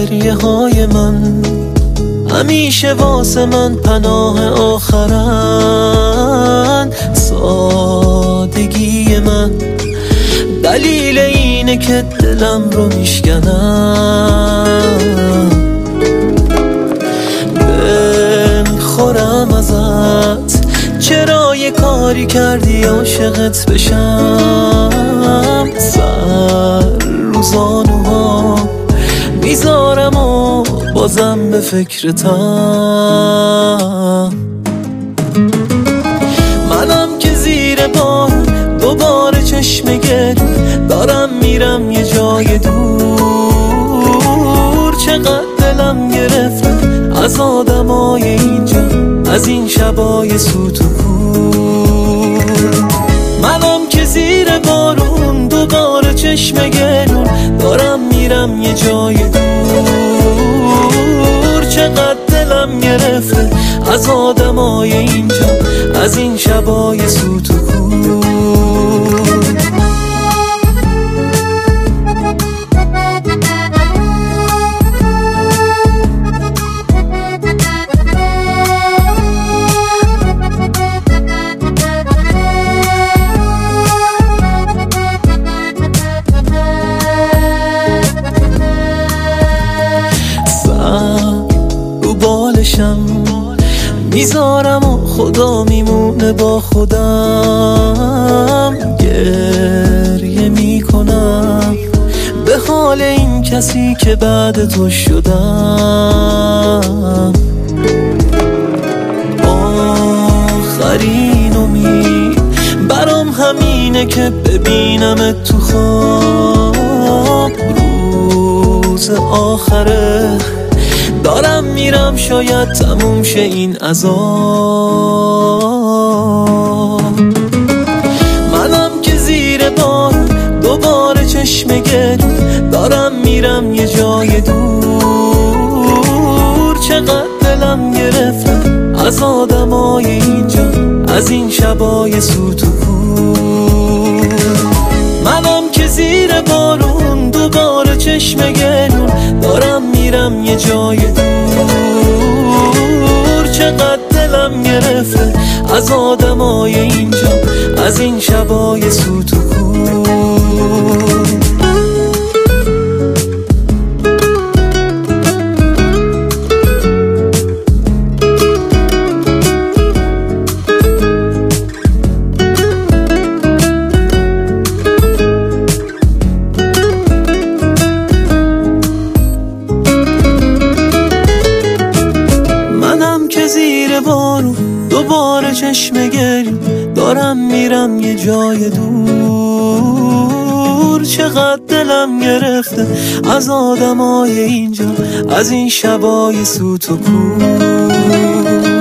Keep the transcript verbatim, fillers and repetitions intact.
گریه های من همیشه واسه من پناه آخرن. سادگی من دلیل اینه که دلم رو میشکنم. بخورم ازت چرا یه کاری کردی عاشقت بشم. سر رو زانوها میذارم و بازم به فکرتم. منم که زیر بار دوباره چشم گرون دارم میرم یه جای دور. چقدر دلم گرفته از آدمای اینجا، از این شبای سوت و کور. منم که زیر بارون دوباره چشم گرون دارم میرم یه جای دور. چقدر دلم گرفته از آدمای اینجا، از این شبای سوت و کور. میذارم و خدا میمونه با خودم. گریه میکنم به حال این کسی که بعد تو شدم. آخرین امید برام همینه که ببینم تو خواب. روز آخره دارم میرم شاید تموم شه این عذاب. منم که زیر بار دوباره چشم گرون دارم میرم یه جای دور. چقدر دلم گرفته از آدمای اینجا، از این شبای سوت و کور. منم که زیر بارون دوباره چشم گرون دارم میرم یه جای دور. چقدر دلم گرفته از آدمای اینجا، از این شبای سوت و کور. زیر بارون دوباره چشم گریم دارم میرم یه جای دور. چقدر دلم گرفته از آدمای اینجا، از این شبای سوت و کور.